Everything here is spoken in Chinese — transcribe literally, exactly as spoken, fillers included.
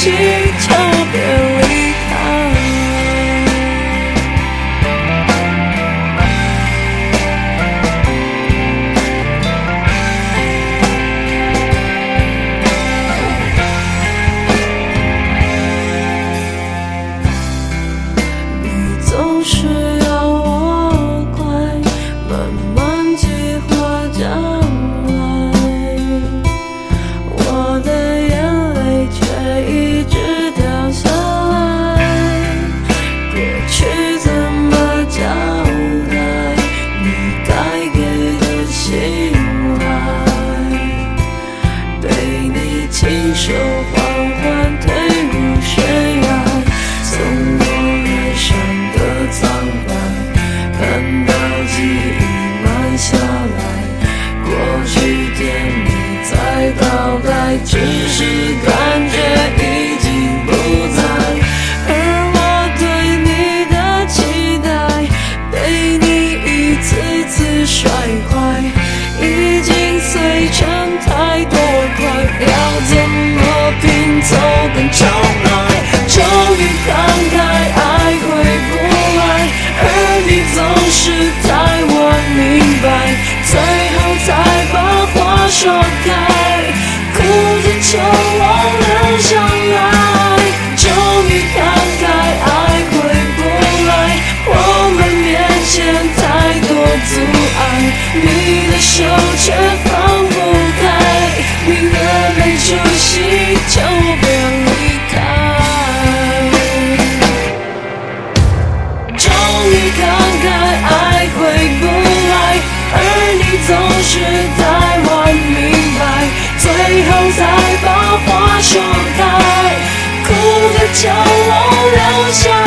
息，叫我别离开。你总是要我快，慢慢计划将来，我的眼泪却一直掉下来。过去怎么交代？你该给的信赖，被你亲手缓缓推入悬崖，从我脸上的苍白看到记忆慢下来。过去甜蜜再倒带，只是感觉已经不在，而我对你的期待被你一次次摔坏，已经碎成太多块，要怎么拼凑跟重来？终于看开，爱回不来，而你总是太晚明白，最后才把话说开，哭着求我留下来。终于看开，爱回不来，我们面前太多阻碍，你的手却放不开，你的没出息，叫我别离开。终于看开，爱回不来，而你总是太晚明白，最后才把话说开，哭着叫我留下